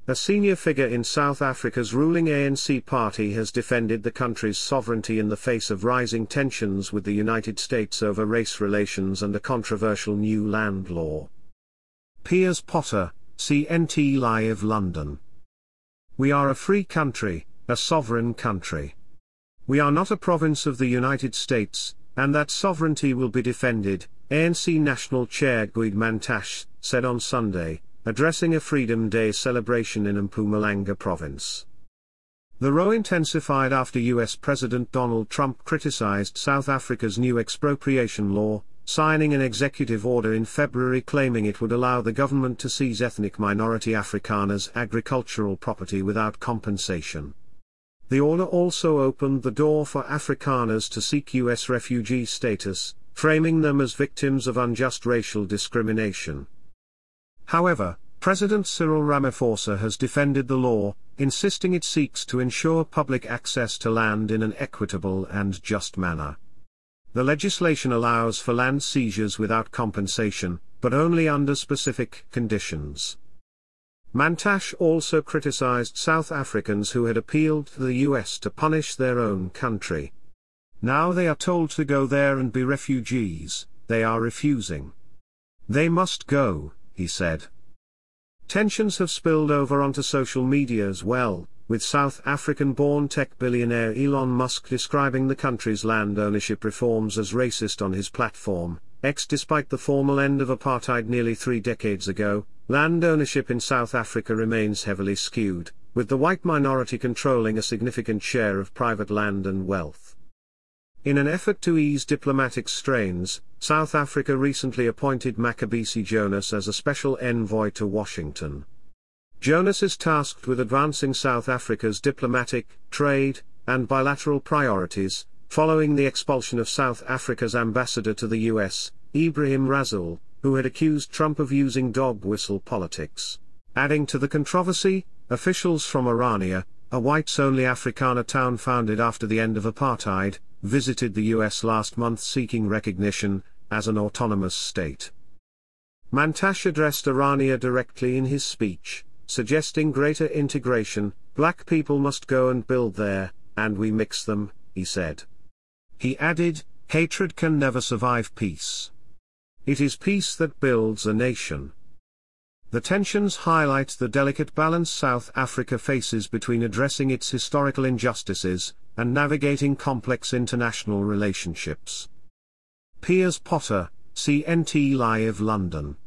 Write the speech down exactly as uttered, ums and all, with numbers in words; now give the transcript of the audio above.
A senior figure in South Africa's ruling A N C party has defended the country's sovereignty in the face of rising tensions with the United States over race relations and a controversial new land law. Piers Potter, C N T Live, London. We are a free country, a sovereign country. We are not a province of the United States, and that sovereignty will be defended, A N C National Chair Gwede Mantashe said on Sunday, addressing a Freedom Day celebration in Mpumalanga province. The row intensified after U S President Donald Trump criticized South Africa's new expropriation law, signing an executive order in February claiming it would allow the government to seize ethnic minority Afrikaners' agricultural property without compensation. The order also opened the door for Afrikaners to seek U S refugee status, framing them as victims of unjust racial discrimination. However, President Cyril Ramaphosa has defended the law, insisting it seeks to ensure public access to land in an equitable and just manner. The legislation allows for land seizures without compensation, but only under specific conditions. Mantashe also criticized South Africans who had appealed to the U S to punish their own country. Now they are told to go there and be refugees, they are refusing. They must go, he said. Tensions have spilled over onto social media as well, with South African-born tech billionaire Elon Musk describing the country's land ownership reforms as racist on his platform, X. Despite the formal end of apartheid nearly three decades ago, land ownership in South Africa remains heavily skewed, with the white minority controlling a significant share of private land and wealth. In an effort to ease diplomatic strains, South Africa recently appointed Mcebisi Jonas as a special envoy to Washington. Jonas is tasked with advancing South Africa's diplomatic, trade, and bilateral priorities, following the expulsion of South Africa's ambassador to the U S, Ebrahim Rasool, who had accused Trump of using dog whistle politics. Adding to the controversy, officials from Orania, a whites-only Afrikaner town founded after the end of apartheid, visited the U S last month seeking recognition as an autonomous state. Mantashe addressed Orania directly in his speech, suggesting greater integration. Black people must go and build there, and we mix them, he said. He added, hatred can never survive peace. It is peace that builds a nation. The tensions highlight the delicate balance South Africa faces between addressing its historical injustices and navigating complex international relationships. Piers Potter, C N T Live, London.